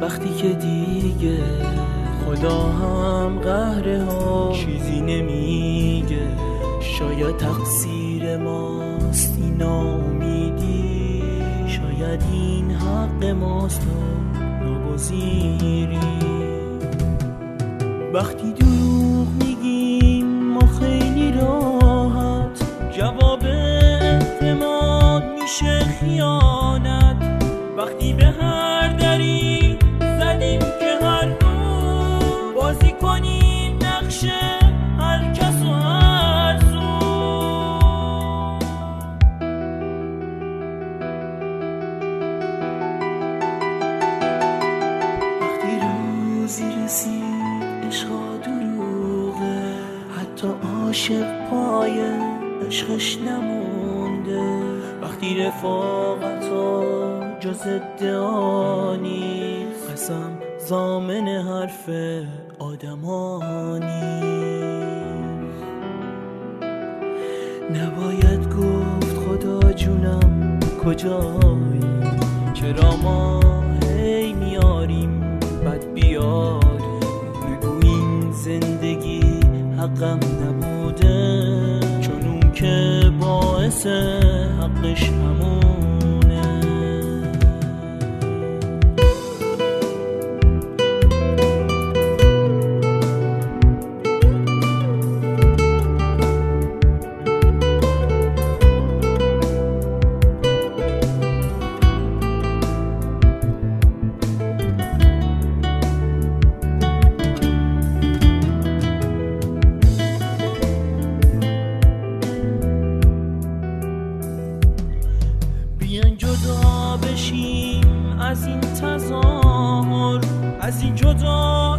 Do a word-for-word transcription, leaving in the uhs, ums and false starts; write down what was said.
وقتی که دیگه خدا هم قهره ها چیزی نمیگه. شاید تقصیر ماست این ناامیدی، شاید این حق ماست و ناگزیری. وقتی دروغ میگیم ما خیلی راحت، جواب اعتماد میشه خیانت. وقتی به هر دری زدیم که هر روز بازی کنیم نقشه هر کس و هر سو. وقتی روزی رسید عشقا دروغه، حتی عاشق پای عشقش نمونده. وقتی رفاقتا جز ادعا نیست، قسم ضامن حرف آدما نیست. نباید گفت خدا جونم کجایی، چرا ما هی میاریم بد بیاریم. بگو این زندگی حقم نبوده، چون اون که باعث حقش همونه. بیاین جدا بشیم از این تظاهر، از این جدا